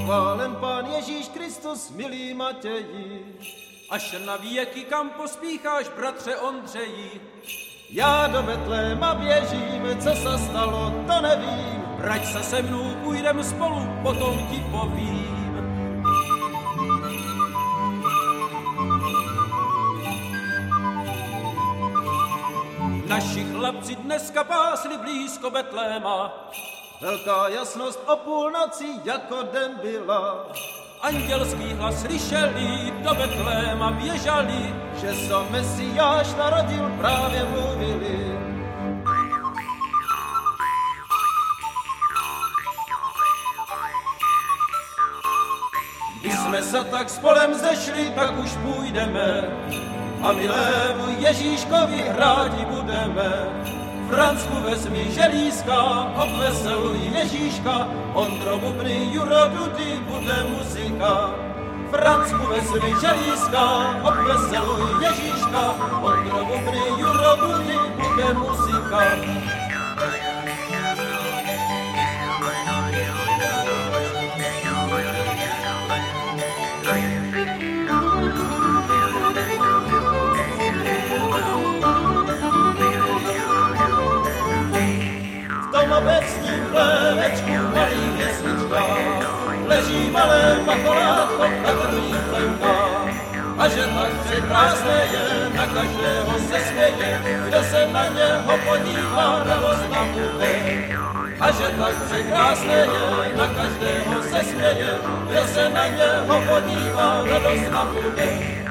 Pochválen Pán Ježíš Kristus, milý Matěji. Až na věky kam pospícháš, bratře Ondřeji? Já do Betléma běžím, co se stalo, to nevím. Vrať se mnou, půjdem spolu, potom ti povím. Naši chlapci dneska pásli blízko Betléma. Velká jasnost o půlnoci jako den byla. Andělský hlas slyšeli, do Betléma běžali, že se Mesiáš narodil, právě mluvili. Když jsme se tak spolem zešli, tak už půjdeme a milému Ježíškovi hrádi budeme. Francku vezmi želízka, obveseluj Ježíška, Ondro bubny, Juro dudy, bude muzika. Francku vezmi želízka, obveseluj Ježíška, Ondro bubny, Juro dudy, bude muzika. Obecním plénečku malých jesličkách leží malé pacholátko na krvních plemkách. A že tak překrásné je, na každého se směje, kdo se na něho podívá, radost nabude. A že tak překrásné je, na každého se směje, kdo se na něho podívá, radost nabude.